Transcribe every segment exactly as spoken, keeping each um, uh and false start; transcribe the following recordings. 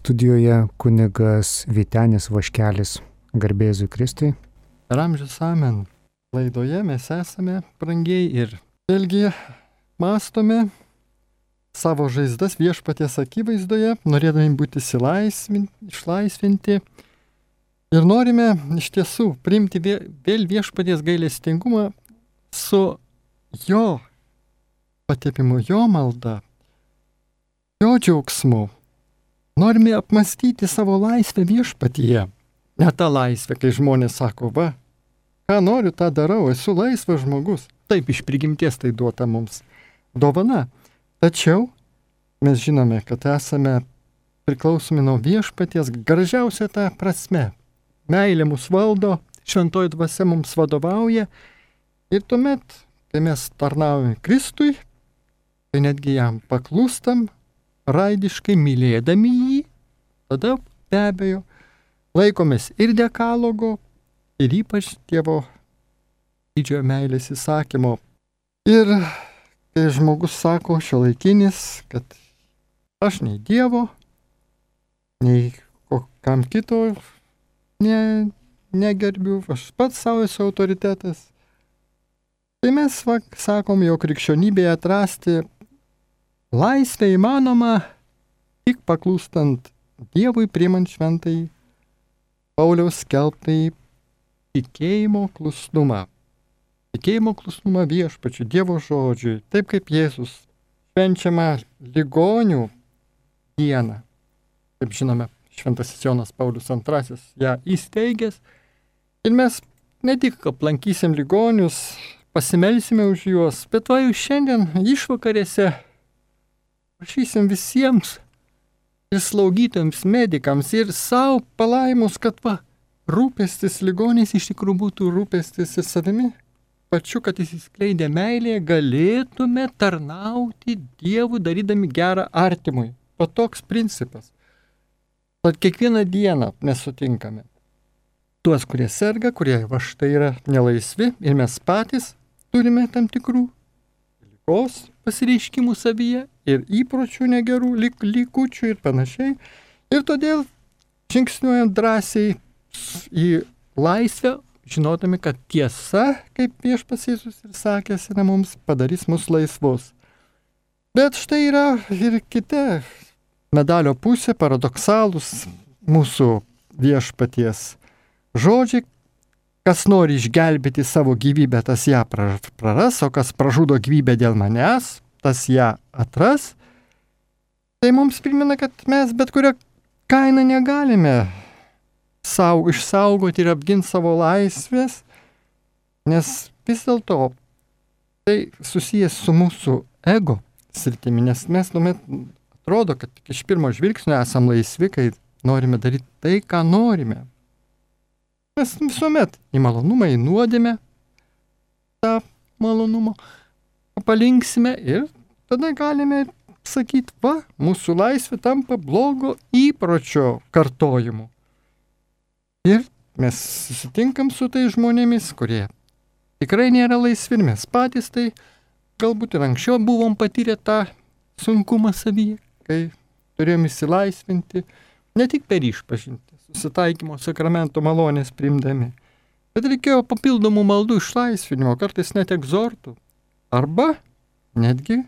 Studijoje kunigas Vytenis Vaškelis. Garbėzui Kristui. Per amžius amen. Laidoje mes esame, brangiai, ir vėlgi mąstome savo žaizdas viešpaties akivaizdoje, norėdami būti išlaisvinti. Ir norime iš tiesų priimti vėl viešpaties gailestingumą su jo patepimu, jo malda, jo džiaugsmu. Norime apmastyti savo laisvę viešpatyje. Ne tą laisvę, kai žmonės sako, va, ką noriu, tą darau, esu laisvas žmogus. Taip, iš prigimties tai duota mums dovana. Tačiau mes žinome, kad esame priklausomi nuo viešpaties gražiausia ta prasme. Meilė mus valdo, šventoji dvasia mums vadovauja. Ir tuomet, kai mes tarnaujame Kristui, kai netgi jam paklūstam, raidiškai mylėdami jį, tada be abejo laikomės ir dekalogo, ir ypač Dievo didžiojo meilės įsakymo. Ir kai žmogus sako šiuolaikinis, kad aš nei Dievo, nei kam kito ne, negerbiu, aš pats savo esu autoritetas, tai mes va, sakom, jog krikščionybėje atrasti laisvė įmanoma tik paklūstant Dievui, priimant šventai Pauliaus skelbtai tikėjimo klusnumą. Tikėjimo klusnumą viešpačiu, Dievo žodžiui, taip kaip Jėzus švenčiama ligonių dieną. Kaip žinome, šventasis Jonas Paulius antrasis ją įsteigęs. Ir mes ne tik aplankysim ligonius, pasimelsime už juos, bet va jau šiandien išvakarėse prašysim visiems ir slaugytojams, medikams ir savo palaimus, kad va, rūpestis ligoniais iš tikrųjų būtų rūpestis ir savimi. Pačiu, kad įsiskleidę meilėje galėtume tarnauti Dievui, darydami gerą artimui. O toks principas. Tad kiekvieną dieną mes sutinkame tuos, kurie serga, kurie va štai yra nelaisvi ir mes patys turime tam tikrų ligos pasireiškimų savyje ir įpročių negerų, lik, likučių ir panašiai. Ir todėl žingsniuojam drąsiai į laisvę, žinodami, kad tiesa, kaip viešpats Jėzus ir sakęs, yra mums padarys mus laisvus. Bet štai yra ir kita medalio pusė, paradoksalūs mūsų viešpaties žodžiai. Kas nori išgelbėti savo gyvybę, tas ją praras, o kas pražudo gyvybę dėl manęs, tas ją atras. Tai mums primena, kad mes bet kurią kainą negalime sau išsaugoti ir apginti savo laisvės, nes vis dėlto tai susijęs su mūsų ego sritimi, nes mes tuomet atrodo, kad iš pirmo žvilgsnio esam laisvi, kai norime daryti tai, ką norime. Mes visuomet į malonumą, į nuodėmę tą malonumą palinksime ir tada galime sakyti, va, mūsų laisvė tampa blogo įpročio kartojimu. Ir mes susitinkam su tai žmonėmis, kurie tikrai nėra laisvi ir mes patys tai galbūt ir anksčiau buvom patyrę tą sunkumą savyje, kai turėjom įsilaisvinti ne tik per išpažintį, susitaikymo sakramento malonės priimdami, bet reikėjo papildomų maldų išlaisvinimo, kartais net egzortų, arba netgi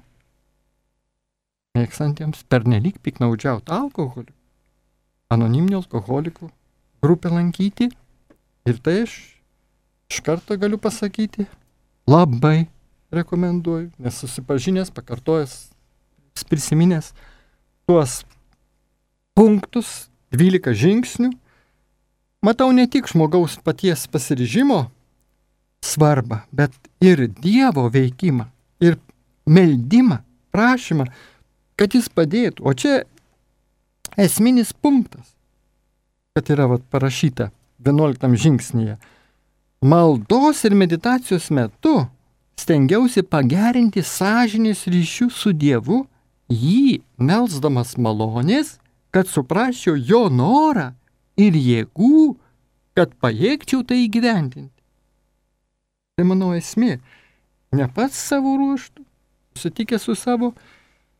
mėgstantiems pernelyg piknaudžiauti alkoholiu, anoniminių alkoholikų grupę lankyti. Ir tai aš iš karto galiu pasakyti, labai rekomenduoju, nes susipažinęs, pakartojęs, prisiminęs tuos punktus, dvylika žingsnių, matau ne tik žmogaus paties pasiryžimo svarbą, bet ir Dievo veikimą, ir meldimą, prašymą, kad jis padėtų. O čia esminis punktas, kad yra vat, parašyta vienuoliktam žingsnyje. Maldos ir meditacijos metu stengiausi pagerinti sąžinės ryšių su Dievu, jį melsdamas malonės, kad suprasčiau jo norą ir jėgų, kad pajėgčiau tai įgyvendinti. Tai mano esmė, ne pats savo ruoštų, susitikęs su savo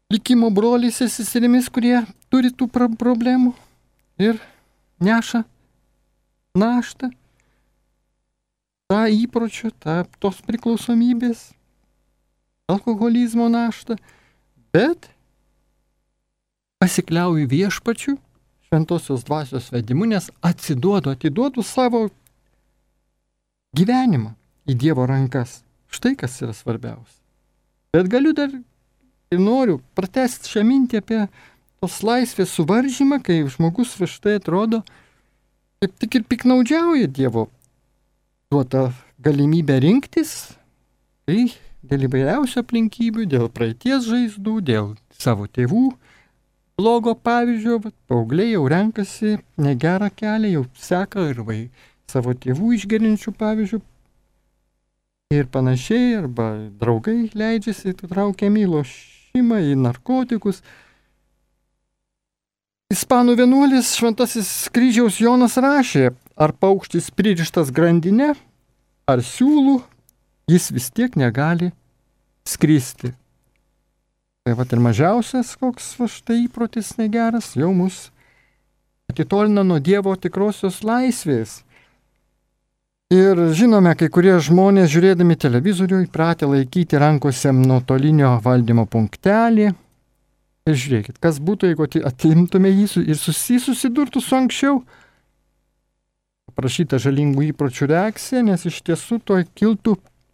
likimo broliais ir seserimis, kurie turi tų problemų ir neša naštą, tą įpročių, tą tos priklausomybės, alkoholizmo naštą, bet pasikliauju viešpačiu, šventosios dvasios vedimu, nes atsiduodu, atiduodu savo gyvenimą į Dievo rankas. Štai kas yra svarbiausia. Bet galiu dar ir noriu pratęsti šią mintį apie tos laisvės suvaržymą, kai žmogus va štai atrodo, kaip tik ir piknaudžiauja Dievo duotą galimybę rinktis, tai dėl įvairiausių aplinkybių, dėl praeities žaizdų, dėl savo tėvų blogo pavyzdžio, paaugliai jau renkasi negerą kelią, jau seka ir vai savo tėvų išgerinčių pavyzdžių ir panašiai, arba draugai leidžiasi, traukiami į lošimą, į narkotikus. Ispanų vienuolis Šventasis Kryžiaus Jonas rašė, ar paukštis pririštas grandinė, ar siūlų, jis vis tiek negali skristi. Tai vat ir mažiausias koks va štai įprotis negeras jau mus atitolina nuo Dievo tikrosios laisvės. Ir žinome, kai kurie žmonės žiūrėdami televizorių įpratę laikyti rankose nuotolinio valdymo punktelį. Ir žiūrėkit, kas būtų, jeigu atimtume jį ir susidurtų su anksčiau aprašyta žalingų įpročių reakcija, nes iš tiesų to kiltų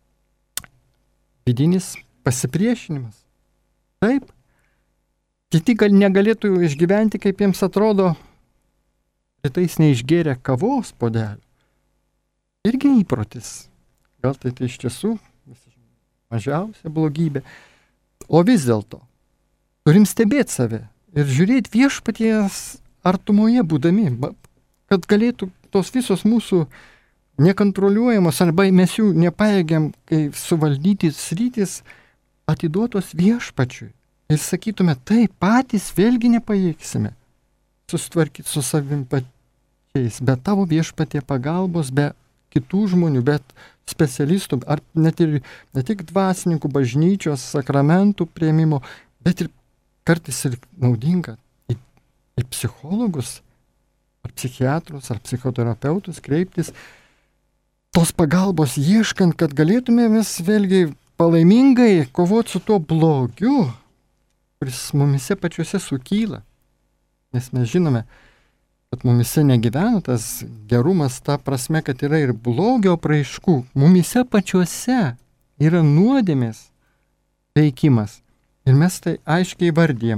vidinis pasipriešinimas. Taip, kiti gal negalėtų išgyventi, kaip jiems atrodo, rytais neišgėrę kavos puodelio. Irgi įprotis. Gal tai, tai iš tiesų mažiausia blogybė. O vis dėlto turim stebėti save ir žiūrėti viešpaties artumoje būdami, kad galėtų tos visos mūsų nekontroliuojamos arba mes jų nepajėgiam, kai suvaldyti sritis atiduotos viešpačiui. Ir sakytume, tai patys vėlgi nepajėgsime susitvarkyti su savim pačiais, be tavo viešpatie pagalbos, be kitų žmonių, bet specialistų, ar net ir ne tik dvasininkų, bažnyčios, sakramentų priėmimo, bet ir kartais ir naudinga į, į psichologus, ar psichiatrus, ar psichoterapeutus kreiptis, tos pagalbos ieškant, kad galėtume mes vėlgi palaimingai kovoti su tuo blogiu, kuris mumise pačiuose sukyla. Nes mes žinome, kad mumise negyvena tas gerumas, ta prasme, kad yra ir blogio apraiškų. Mumise pačiuose yra nuodėmės veikimas. Ir mes tai aiškiai vardijam.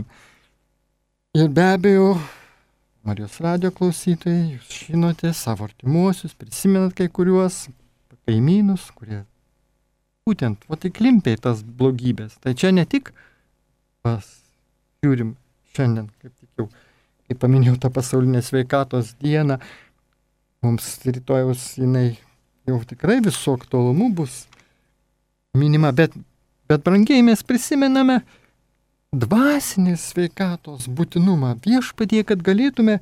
Ir be abejo, Marijos radijo klausytojai, jūs žinote savo artimuosius, prisimenat kai kuriuos kaimynus, kurie būtent va tik limpia į tas blogybės. Tai čia ne tik pas žiūrim šiandien, kaip tikiu, kaip paminėjau tą pasaulinę sveikatos dieną, mums rytojaus jinai jau tikrai visų aktualumų bus minima, bet, bet brangiai mes prisimename dvasinės sveikatos būtinumą viešpatie, kad galėtume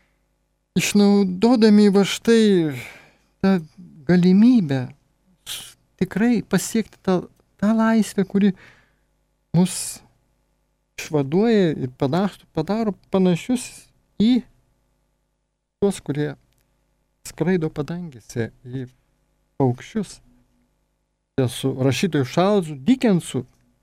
išnaudodami va štai tą galimybę tikrai pasiekti tą, tą laisvę, kuri mus išvaduoja ir padaro, padaro panašius į tuos, kurie skraido padangėse, į paukščius. Su rašytoju Čarlzu Dikensu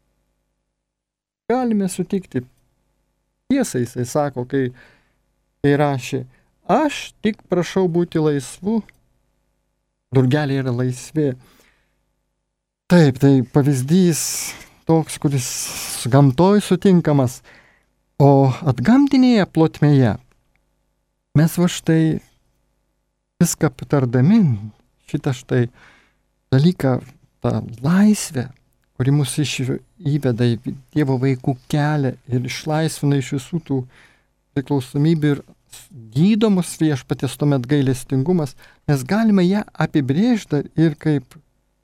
galime sutikti tiesą, jisai sako, kai, kai rašė, aš tik prašau būti laisvu, durgeliai yra laisvi. Taip, tai pavyzdys toks, kuris gamtoj sutinkamas, o atgamtinėje plotmėje mes va štai viską patardami, šitą štai dalyką, tą laisvę, kuri mus iš, įveda į Dievo vaikų kelią ir išlaisvina iš visų tų priklausomybių ir gydomus viešpaties tuomet gailestingumas, mes galime ją apibrėžti ir kaip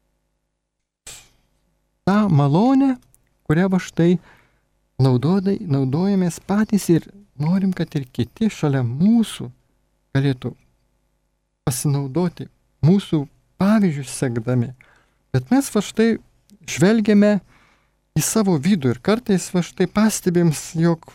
tą malonę, kurią va štai naudodai, naudojamės patys ir norim, kad ir kiti šalia mūsų galėtų pasinaudoti mūsų pavyzdžius sekdami. Bet mes va štai žvelgiame į savo vidų ir kartais va štai pastebėm, jog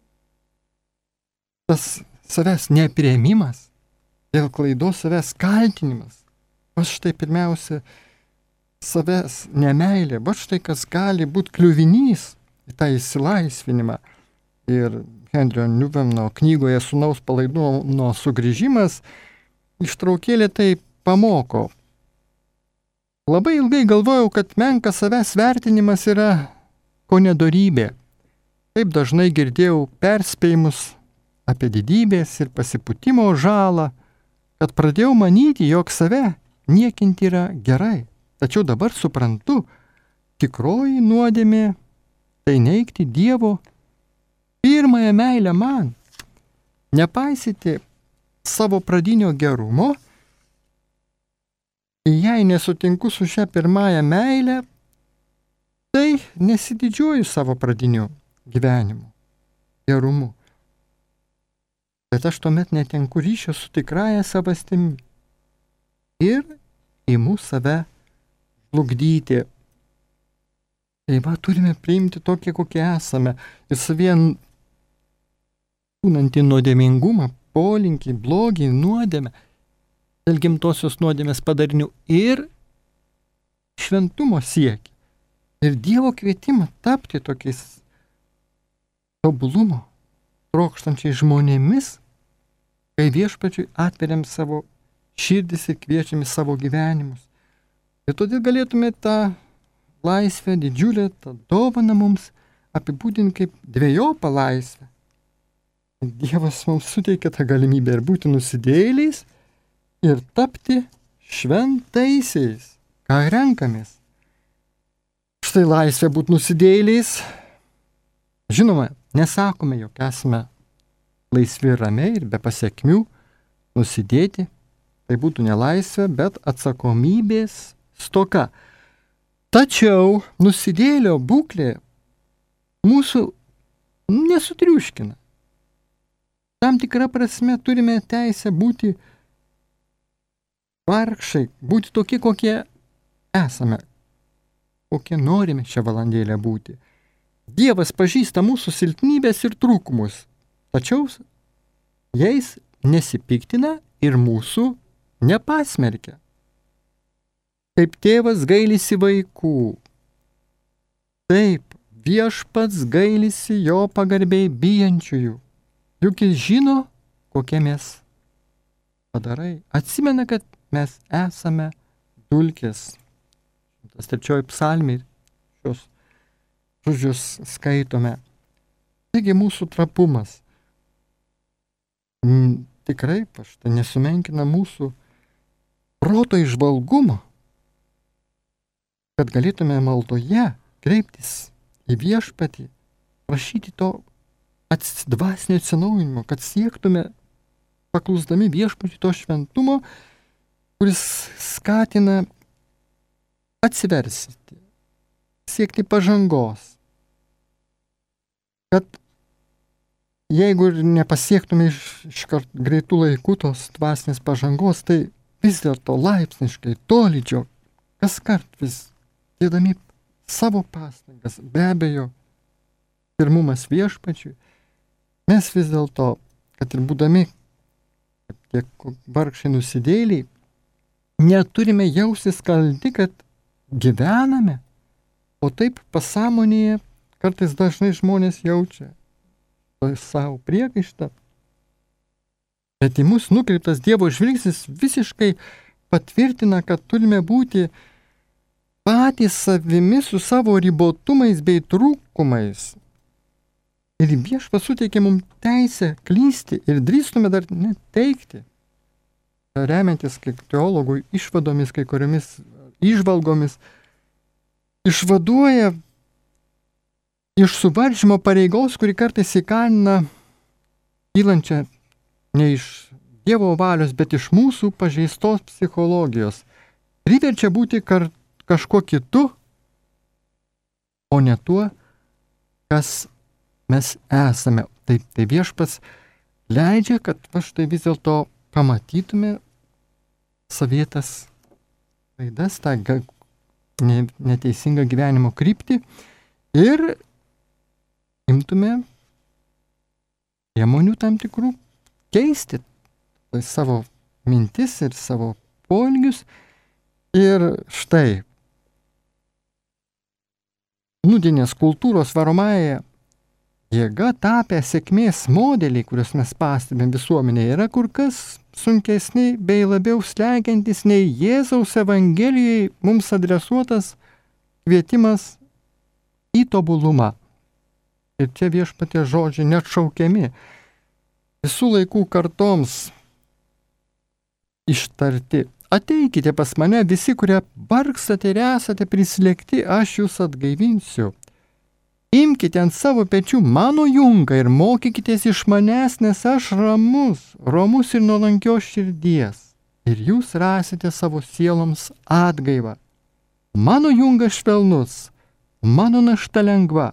tas savęs nepriėmimas, dėl klaidos savęs kaltinimas, va štai pirmiausia savęs nemailė, va štai kas gali būti kliuvinys į tą įsilaisvinimą. Ir Henrio Newmano knygoje Sūnaus palaidumo sugrįžimas ištraukėlė tai pamoko. Labai ilgai galvojau, kad menkas savęs vertinimas yra ko nedorybė. Taip dažnai girdėjau perspėjimus apie didybės ir pasipūtimo žalą, kad pradėjau manyti, jog save niekinti yra gerai. Tačiau dabar suprantu, tikroji nuodėmė tai neigti Dievo pirmąją meilę man, nepaisyti savo pradinio gerumo. Jei nesutinku su šia pirmąją meilę, tai nesididžiuoju savo pradiniu gyvenimu, gerumu. Bet aš tuomet netenku ryšio su tikrąja savastimi ir imu save žlugdyti. Tai va, turime priimti tokie, kokie esame ir savien būnantį nuodėmingumą, polinkį, blogį, nuodėmę, dėl gimtosios nuodėmės padarinių ir šventumo siekį. Ir Dievo kvietimą tapti tokiais tobulumo trokštančiais žmonėmis, kai viešpačiui atveriam savo širdis ir kviečiam į savo gyvenimus. Ir todėl galėtume tą laisvę didžiulę, tą dovaną mums apibūdinti kaip dvejopą laisvę. Dievas mums suteikia tą galimybę ir būti nusidėjėliais ir tapti šventaisiais, ką renkamės. Štai laisvė būti nusidėjėliais. Žinoma, nesakome, jog esame laisvi ramiai ir be pasiekmių nusidėti. Tai būtų ne laisvė, bet atsakomybės stoka. Tačiau nusidėjėlio būklė mūsų nesutriuškina. Tam tikrą prasme turime teisę būti vargšai, būti tokie, kokie esame, kokie norime šią valandėlę būti. Dievas pažįsta mūsų silpnybės ir trūkumus, tačiau jais nesipiktina ir mūsų nepasmerkia. Kaip tėvas gailisi vaikų, taip viešpats gailisi jo pagarbiai bijančiųjų. Juk jis žino, kokie mes padarai. Atsimena, kad mes esame dulkės. Tas trečioji psalmė, šios žodžius skaitome. Taigi mūsų trapumas m, tikrai paštai nesumenkina mūsų proto įžvalgumo, kad galėtume maldoje kreiptis į viešpatį, prašyti to dvasinio atsinaujinimo, kad siektume, paklusdami viešpačiui, to šventumo, kuris skatina atsiversti, siekti pažangos. Kad jeigu ir nepasiektume iš, iškart greitų laikų tos dvasinės pažangos, tai vis dėlto laipsniškai, tolydžio, kas kart vis dėdami savo pastangas, be abejo, pirmumas viešpačiui, mes vis dėlto, kad ir būdami tiek vargšai nusidėjėliai, neturime jaustis kalti, kad gyvename, o taip pasąmonėje kartais dažnai žmonės jaučia savo priekaištą. Bet į mus nukreiptas Dievo žvilgsnis visiškai patvirtina, kad turime būti patys savimi su savo ribotumais bei trūkumais. Ir viešpats suteikė mums teisę klysti ir drįstume dar net teikti, remiantis kaip teologų išvadomis, kai kuriomis įžvalgomis, išvaduoja iš suvaržymo pareigos, kuri kartais įkalina kylančią ne iš Dievo valios, bet iš mūsų pažeistos psichologijos. Priverčia būti kar, kažkuo kitu, o ne tuo, kas mes esame. Taip, tai viešpats leidžia, kad va štai vis dėlto pamatytume savietas klaidas, tą neteisingą gyvenimo kryptį ir imtume priemonių tam tikrų keisti savo mintis ir savo poelgius. Ir štai nūdieninės kultūros varomąją jėga tapę sėkmės modeliai, kuriuos mes pastebėm visuomenėje, yra kur kas sunkesni bei labiau slegiantis nei Jėzaus Evangelijoje mums adresuotas kvietimas į tobulumą. Ir čia viešpaties žodžiai neatšaukiami, visų laikų kartoms ištarti. Ateikite pas mane visi, kurie vargstate ir esate prislėgti, aš jūs atgaivinsiu. Imkite ant savo pečių mano jungą ir mokykitės iš manęs, nes aš ramus, romus ir nuolankios širdies. Ir jūs rasite savo sieloms atgaivą. Mano jungas švelnus, mano našta lengva.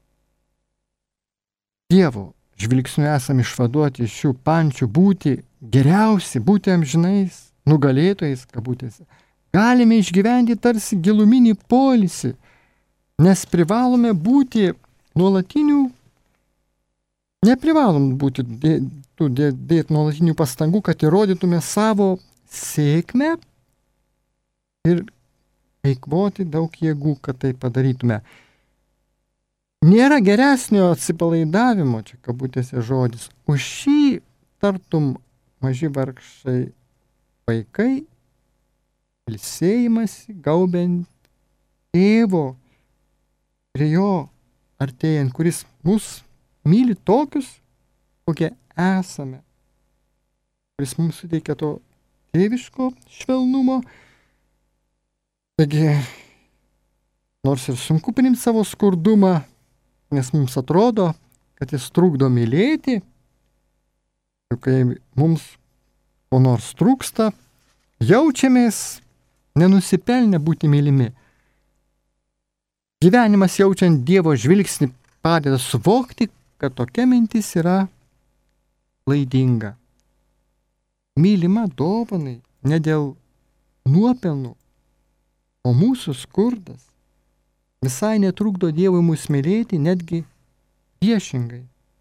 Dievo žvilgsniu esame išvaduoti iš šių pančių būti geriausi, būti amžinais nugalėtojais, kabutėse. Galime išgyventi tarsi giluminį poilsį, nes privalome būti nuolatinių, neprivalom būti dėti dė, dė, nuolatinių pastangų, kad įrodytume savo sėkmę ir eikvoti daug jėgų, kad tai padarytume. Nėra geresnio atsipalaidavimo, čia kabutėse žodis, už šį tartum maži vargšai vaikai ilsėjimasi, gaubiant tėvo prie jo artėjant, kuris mus myli tokius, kokie esame, kuris mums suteikia to tėviško švelnumo. Taigi, nors ir sunku priimti savo skurdumą, nes mums atrodo, kad jis trukdo mylėti, ir kai mums ko nors trūksta, jaučiamės nenusipelnę būti mylimi. Gyvenimas jaučiant Dievo žvilgsnį padeda suvokti, kad tokia mintis yra klaidinga. Mylima dovanai ne dėl nuopelnų, o mūsų skurdas visai netrukdo Dievui mus mylėti, netgi priešingai.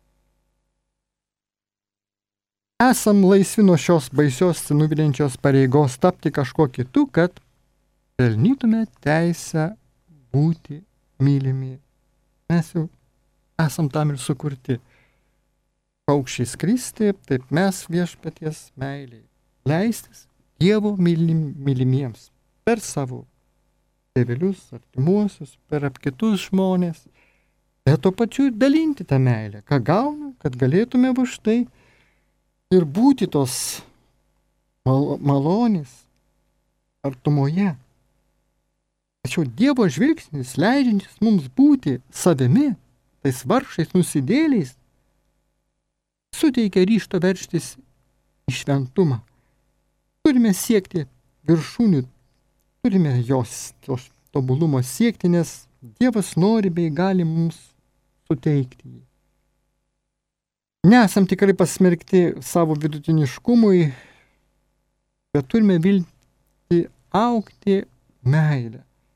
Esam laisvi nuo šios baisios nuviliančios pareigos tapti kažkuo kitu, kad pelnytume teisę būti mylimi. Mes jau esam tam ir sukurti. Paukščiai skristi, taip mes viešpaties meiliai. Leistis Dievo mylim, mylimiems per savo tėvelius, artimuosius, per kitus žmonės. Bet to pačiu ir dalinti tą meilę, ką gaunam, kad galėtume va štai ir būti tos mal- malonės artumoje. Tačiau Dievo žvilgsnis, leidžiantis mums būti savimi, tais vargšais nusidėliais, suteikia ryžto veržtis į šventumą. Turime siekti viršūnių, turime jos tobulumo siekti, nes Dievas nori bei gali mums suteikti jį. Nesam tikrai pasmerkti savo vidutiniškumui, bet turime vilti augti meilę.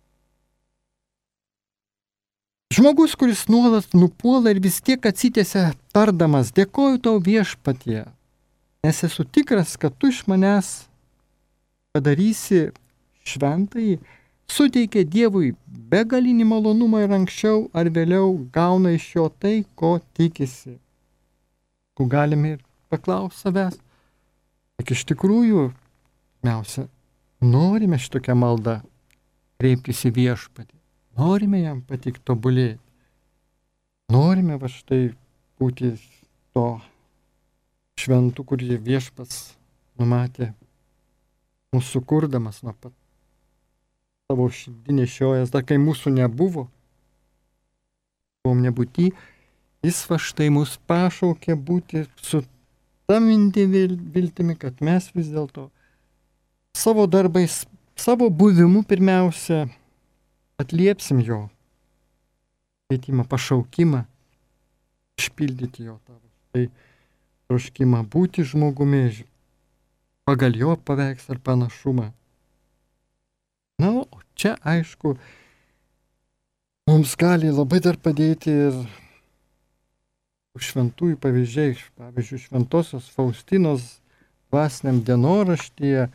Žmogus, kuris nuolat nupuola ir vis tiek atsitiesia tardamas, dėkoju tau viešpatie, nes esu tikras, kad tu iš manęs padarysi šventąjį, suteikia Dievui begalinį malonumą ir anksčiau ar vėliau gauna iš jo tai, ko tikisi. Ko galime ir paklausti savęs, tik iš tikrųjų, pirmiausia, norime šitokią maldą kreiptis į viešpatį, norime jam patikti tobulėti, norime va štai būti to šventu, kurį viešpats numatė mūsų kurdamas nuo pat savo širdį nešiojas, dar kai mūsų nebuvo, buvom nebūti, jis va štai mus pašaukė būti su ta minti viltimi, kad mes vis dėlto savo darbais, savo buvimu pirmiausia atliepsim jo kvietimą, pašaukimą, išpildyti jo tavo. Tai troškimą būti žmogumi, pagal jo paveikslą ar panašumą. Na, o čia aišku, mums gali labai dar padėti ir šventųjų pavyzdžiai, pavyzdžiui, šventosios Faustinos dvasiniam dienoraštyje.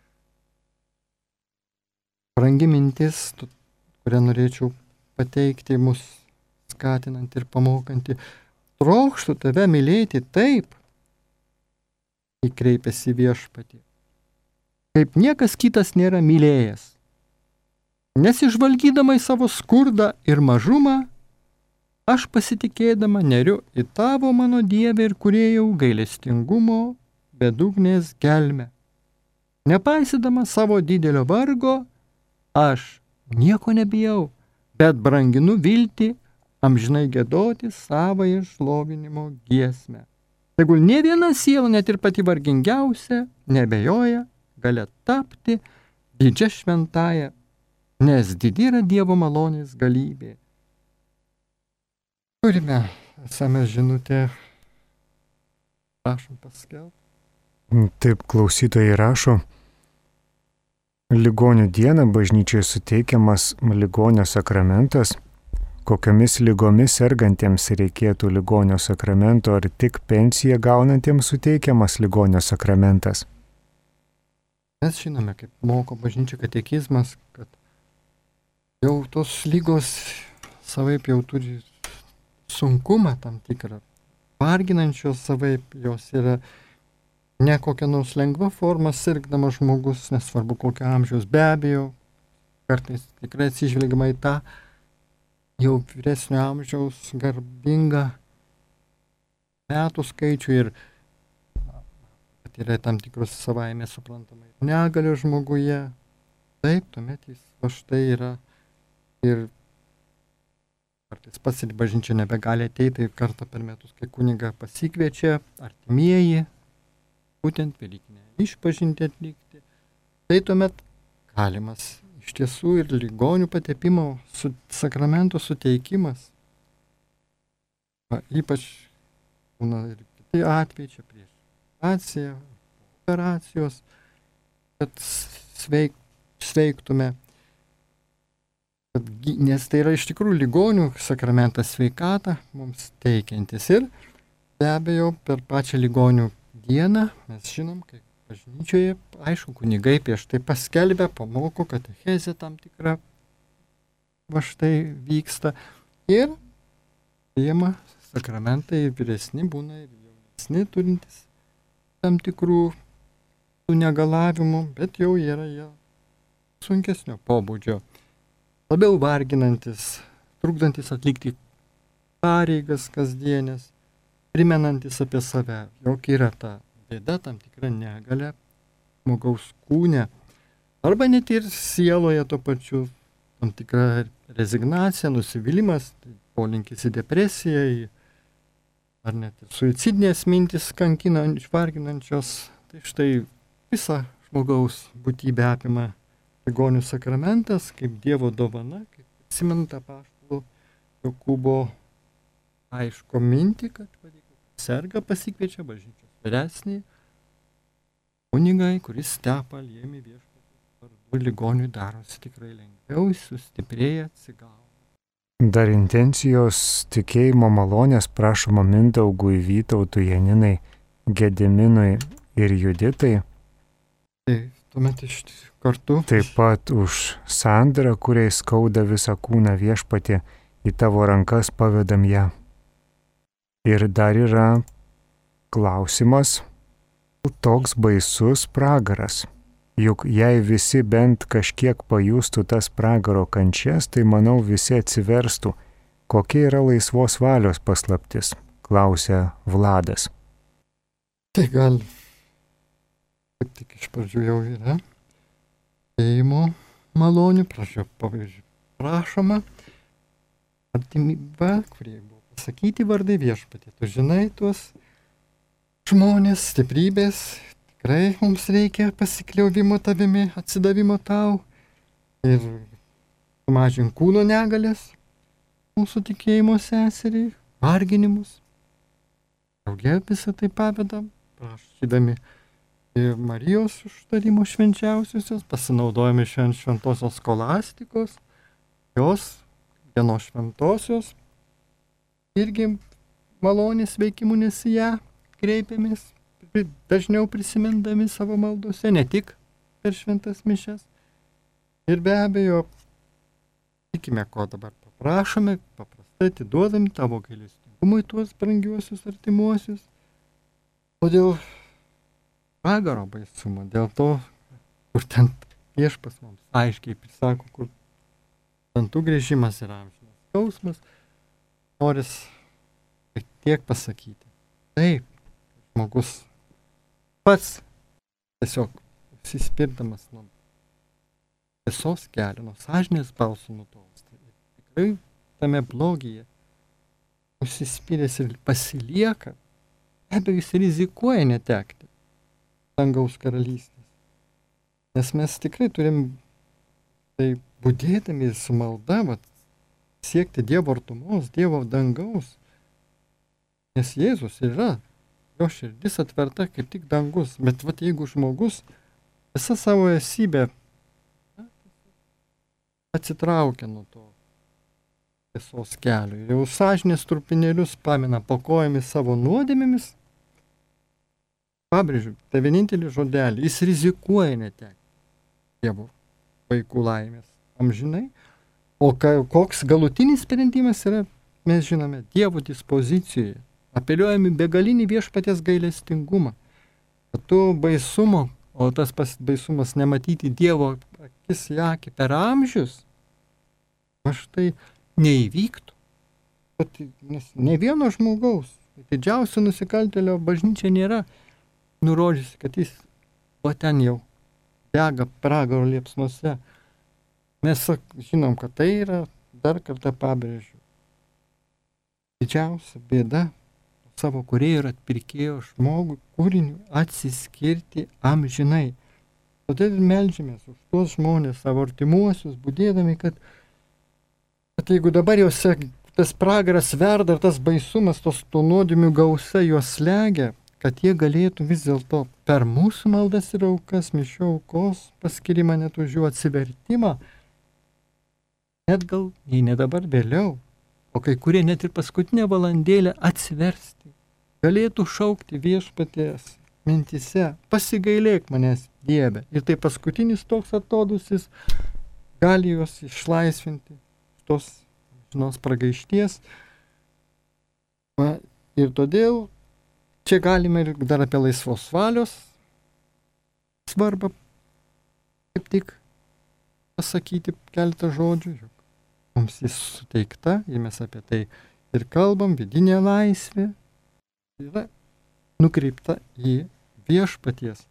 Brangi mintis, kurią norėčiau pateikti, mus skatinant ir pamokanti. Trokštu tave mylėti taip, įkreipėsi viešpatį, kaip niekas kitas nėra mylėjęs. Nesižvalgydama į savo skurdą ir mažumą, aš pasitikėdama neriu į tavo mano Dievę ir Kūrėjau gailestingumo bedugnės gelmę. Nepaisydama savo didelio vargo, aš nieko nebijau, bet branginu viltį amžinai giedoti savąją šlovinimo giesmę. Tegul nė viena siela, net ir pati vargingiausia, nebejoja, gali tapti didžia šventąja, nes didi yra Dievo malonės galybė. Turime esame žinutę, prašom paskelbti. Taip, klausytojai rašo, ligonių dieną bažnyčiai suteikiamas ligonio sakramentas. Kokiomis lygomis sergantiems reikėtų ligonio sakramento, ar tik pensiją gaunantiems suteikiamas ligonio sakramentas? Mes žinome, kaip moko bažnyčia katekizmas, kad jau tos lygos savaip jau turi sunkumą tam tikrą, varginančios savaip, jos yra ne kokia nors lengva forma sirgdamas žmogus, nesvarbu kokio amžiaus, be abejo, kartais tikrai atsižvelgiama į tą jau vyresnio amžiaus garbingą metų skaičių ir kad yra tam tikrus savaime suprantamai negalio žmoguje. Taip, tuomet jis o štai yra ir kartais pats į bažnyčią nebegali ateiti kartą per metus, kai kunigą pasikviečia artimieji, būtent velykinę išpažintį atlikti. Tai tuomet galimas iš tiesų ir ligonių patepimo su, sakramento suteikimas. Va, ypač būna ir kiti atvejai čia prieš operaciją, operacijos, kad sveik, sveiktume. Kad, nes tai yra iš tikrųjų ligonių sakramentas sveikatą mums teikiantis. Ir be abejo per pačią ligonių dieną mes žinom, kaip bažnyčioje, aišku, kunigai prieš tai paskelbia, pamoko, katechezė tam tikra va štai vyksta. Ir priima sakramentai vyresni būna ir jaunesni, turintis tam tikrų tų negalavimų, bet jau yra jie sunkesnio pobūdžio, labiau varginantis, trukdantis atlikti pareigas kasdienės, primenantis apie save, jog yra ta bėda, tam tikra negalia žmogaus kūne, arba net ir sieloje to pačiu, tam tikra rezignacija, nusivylimas, tai polinkis į depresiją, į, ar net ir suicidinės mintis kankinančios, varginančios. Tai štai visą žmogaus būtybę apima ligonių sakramentas, kaip Dievo dovana, kaip atsimint apaštalų Jokūbo aiško mintį, kad serga pasikviečia bažnyčios vyresnį kunigai, kuris tepa aliejumi viešpaties vardu, ligoniui darosi tikrai lengviau, sustiprėja, atsigauna. Dar intencijos tikėjimo malonės prašoma Mindaugui, Vytautui, Janinai, Gediminui ir Juditai. Tai tuomet iš kartu. Taip pat už Sandrą, kuriai skauda visą kūną viešpatie, į tavo rankas pavedam ją. Ir dar yra klausimas, toks baisus pragaras. Juk jei visi bent kažkiek pajustų tas pragaro kančias, tai manau visi atsiverstų. Kokia yra laisvos valios paslaptis? Klausia Vladas. Tai gal, kaip tik iš pradžių jau yra, tikėjimo malonių, pradžio pavyzdžiui, prašoma, artimybė, kurie buvo pasakyti vardai viešpatie, tu žinai tuos žmonės, stiprybės, tikrai mums reikia pasikliauvimo tavimi, atsidavimo tau ir sumažink kūno negalės mūsų tikėjimo seseriai, varginimus. Daugiau visą tai pavedam, prašydami Marijos užtarimo švenčiausiosios, pasinaudojami šiandien šventosios skolastikos, jos dienos šventosios, irgi malonės veikimų, nes į ją kreipiamės, dažniau prisimindami savo maldose, ne tik per šventas mišias. Ir be abejo, tikime, ko dabar paprašome, paprastai atiduodami tavo gailestingumui tuos brangiuosius artimuosius. O dėl pragaro baisumo, dėl to, kur ten Viešpats mums aiškiai prisako, kur dantų grįžimas yra amžinas skausmas, noris tiek pasakyti. Taip, žmogus pats tiesiog užsispirdamas nuo tiesos kelio, nuo sąžinės balsų nutolsta. Tikrai tame blogyje užsispyręs ir pasilieka, abejo jis rizikuoja netekti dangaus karalystės. Nes mes tikrai turim tai budėdami su malda, vat, siekti Dievo artumos, Dievo dangaus. Nes Jėzus yra, jo širdis atverta kaip tik dangus. Bet vat, jeigu žmogus visą savo esybę atsitraukia nuo to tiesos kelio, jau sąžinės trupinėlius pamina po kojomis savo nuodėmėmis, pabrėžiu, tai vienintelį žodelį, jis rizikuoja netekti Dievo vaikų laimės amžinai. O ka, koks galutinis sprendimas yra, mes žinome, Dievo dispozicijoje. Apeliuojame begalinį Viešpaties gailestingumą. Kad tu baisumo, o tas pas, baisumas nematyti Dievo akis į akį per amžius, aš tai neįvyktų. Bet, nes ne vieno žmogaus, didžiausio nusikaltėlio bažnyčia nėra nurodžiusi, kad jis o ten jau dega pragaro liepsnuose. Mes žinom, kad tai yra, dar kartą pabrėžiu, didžiausia bėda savo kūrėjo ir atpirkėjo žmogų kūriniu atsiskirti amžinai. Todėl meldžiamės už tuos žmonės, savo artimuosius, budėdami, kad, kad jeigu dabar jau tas pragaras verda ir tas baisumas, tos to nuodėmių gausa juos slegia, kad jie galėtų vis dėlto per mūsų maldas ir aukas, mišių aukos paskirimą, net už jų atsivertimą, net gal, jei ne dabar, vėliau, o kai kurie net ir paskutinę valandėlę atsiversti, galėtų šaukti Viešpaties mintise, pasigailėk manęs, Dieve. Ir tai paskutinis toks atodusis gali juos išlaisvinti tos žinos pragaišties. Va, ir todėl čia galime ir dar apie laisvos valios svarbą kaip tik pasakyti keletą žodžių. Mums jis suteikta, ir mes apie tai ir kalbam, vidinė laisvė yra nukreipta į Viešpaties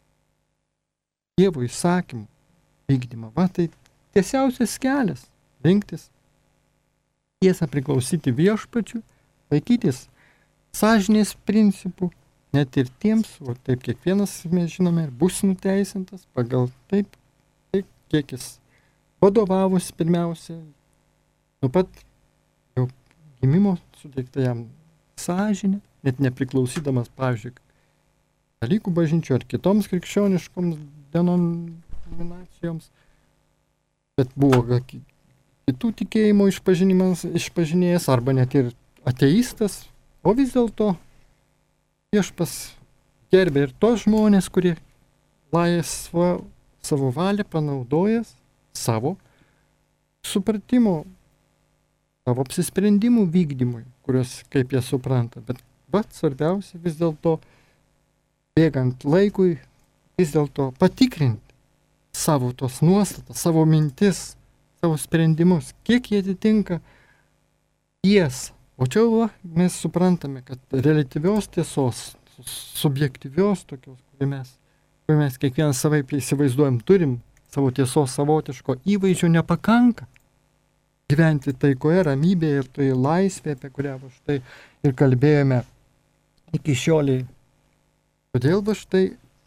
Dievo įsakymų vykdymą. Va, tai tiesiausias kelias rinktis tiesą, priklausyti Viešpačiui, laikytis sąžinės principų, net ir tiems, o taip kiekvienas, mes žinome, ir bus nuteisintas pagal taip, taip kiek jis vadovavosi pirmiausia, nuo pat jau gimimo suteikta jam sąžinė, net nepriklausydamas, pavyzdžiui, dalykų bažnyčių ar kitoms krikščioniškoms denominacijoms, bet buvo kitų tikėjimo išpažinėjas arba net ir ateistas, o vis dėlto Viešpas gerbė ir tos žmonės, kurie laisvą savo valią panaudojas savo supratimo, savo apsisprendimų vykdymui, kurios kaip jie supranta. Bet bet svarbiausia vis dėlto bėgant laikui, vis dėlto patikrinti savo tos nuostatas, savo mintis, savo sprendimus, kiek jie atitinka tiesą. O čia va, mes suprantame, kad reliatyvios tiesos, subjektyvios tokios, kurį mes, kurį mes kiekvienas savaip įsivaizduojam, turim savo tiesos savotiško įvaizdžio nepakanka. Gyventi taikoje, ramybėje ir tai laisvė, apie kurią va štai ir kalbėjome iki šioliai. Todėl va štai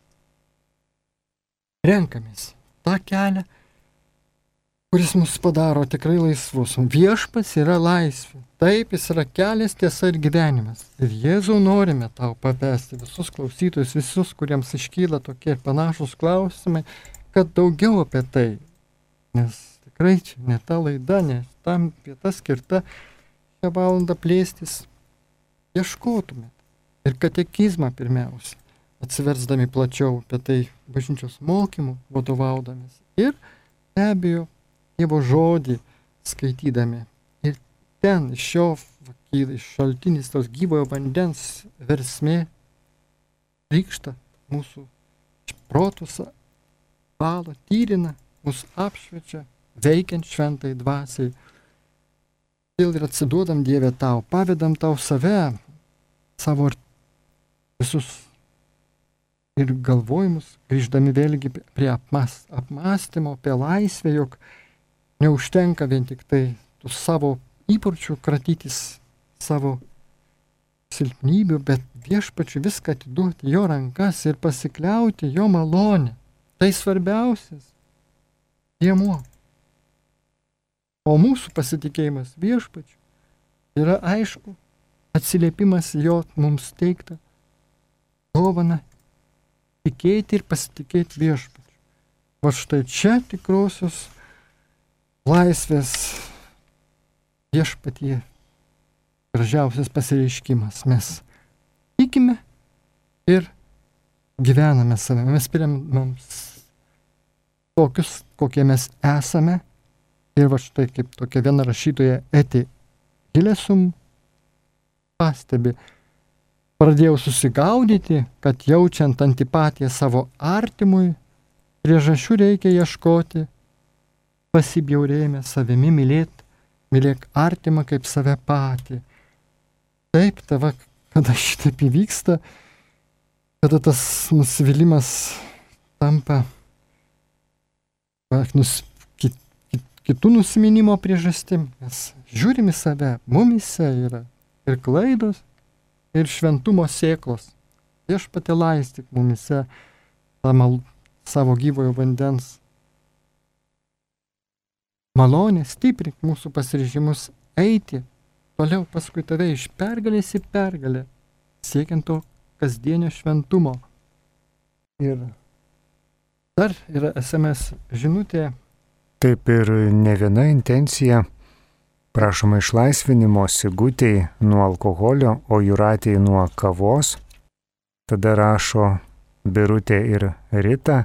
renkamės tą kelią, kuris mus padaro tikrai laisvus. Viešpats yra laisvė. Taip, jis yra kelias, tiesa ir gyvenimas. Ir Jėzau norime tau pavesti visus klausytojus, visus, kuriems iškyla tokie panašus klausimai, kad daugiau apie tai. Nes tikrai čia ne ta laida, ne tam vieta skirta šią valandą plėstis. Ieškotumėt. Ir katekizmą pirmiausia, atsiversdami plačiau apie tai bažnyčios mokymų vadovaudamis. Ir be abejo, Dievo žodį skaitydami. Ir ten iš jo kyla iš šaltinis tos gyvojo vandens versmė, rykšta mūsų protus, valo, tyrina, mus apšviečia, veikiant šventai dvasiai. Ir atsiduodam Dieve tau, pavedam tau save, savo visus ir galvojimus, grįždami vėlgi prie apmas, apmąstymo, apie laisvę, jog neužtenka vien tik tai tų savo įpročių kratytis, savo silpnybių, bet viešpačiu viską atiduoti jo rankas ir pasikliauti jo malonę. Tai svarbiausias dėmuo. O mūsų pasitikėjimas viešpačiu yra aišku atsiliepimas jo mums teiktą dovaną tikėti ir pasitikėti viešpačiu. Va štai čia tikrosios laisvės viešpatyje gražiausias pasireiškimas. Mes tikime ir gyvename save. Mes priimam tokius, kokie mes esame. Ir va štai kaip tokia viena rašytoja Eti Hilesum pastebi, pradėjau susigaudyti, kad jaučiant antipatiją savo artimui, priežasčių reikia ieškoti, pasibjaurėjime savimi mylėti, mylėk artimą kaip save patį. Taip, tava, kada šitaip įvyksta, kada tas nusivylimas tampa nus, kit, kit, kitų nusiminimo priežastim, mes žiūrim į save, mumise yra ir klaidos, ir šventumo sėklos. Viešpatie laistyk mumise mal, savo gyvojo vandens malonė, stiprink mūsų pasiryžimus eiti toliau paskui tave iš pergalės į pergalę, siekiant to kasdienio šventumo. Ir dar yra es em es žinutė. Taip ir ne viena intencija. Prašoma išlaisvinimo Sigutei nuo alkoholio, o Jūratei nuo kavos. Tada rašo Birutė ir Rita,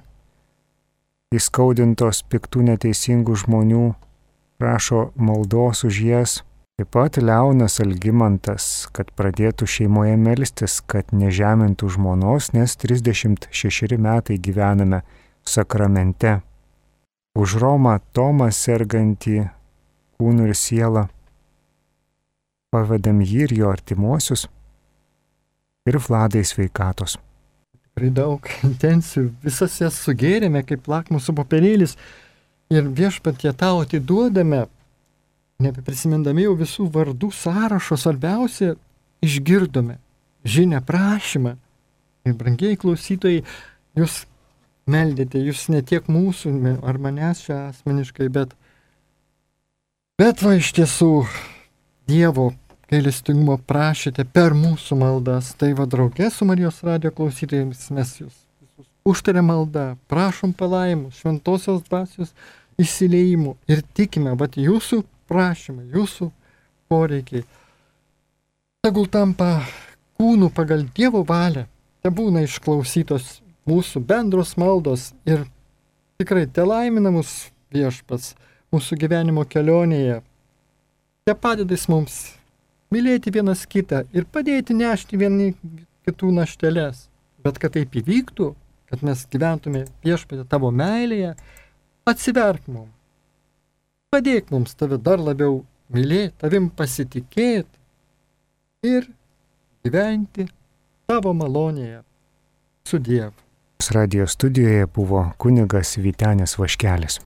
įskaudintos piktų neteisingų žmonių, prašo maldos už jas. Taip pat Leonas Algimantas, kad pradėtų šeimoje melstis, kad nežemintų žmonos, nes trisdešimt šešeri metai gyvename sakramente. Už Romą Tomą sergantį kūnų ir sielą, pavedam jį ir jo artimuosius, ir Vladai sveikatos. Tikrai daug intencijų, visas jas sugėrėme kaip lakmuso popierėlis ir viešpatie tau atiduodame, nebeprisimindami jau visų vardų sąrašo, svarbiausia išgirdome žinią prašymą. Ir brangiai klausytojai, jūs meldėte, jūs ne tiek mūsų ar manęs čia asmeniškai, bet Bet va iš tiesų Dievo gailestingumo prašėte per mūsų maldas. Tai va draugė su Marijos radijo klausytojais mes jūs visus užtarė maldą, prašom palaimų, šventosios dvasios įsileimų ir tikime, bet jūsų prašymai, jūsų poreikiai tegul tampa kūnų pagal Dievo valią, te būna išklausytos mūsų bendros maldos ir tikrai te laimina mus viešpats mūsų gyvenimo kelionėje. Te padedais mums mylėti vienas kitą ir padėti nešti vieni kitų našteles. Bet kad taip įvyktų, kad mes gyventume viešpatie tavo meilėje, atsiverk mums. Padėk mums tave dar labiau mylėti, tavim pasitikėti ir gyventi tavo malonėje su Dievu. Radio studijoje buvo kunigas Vytenis Vaškelis.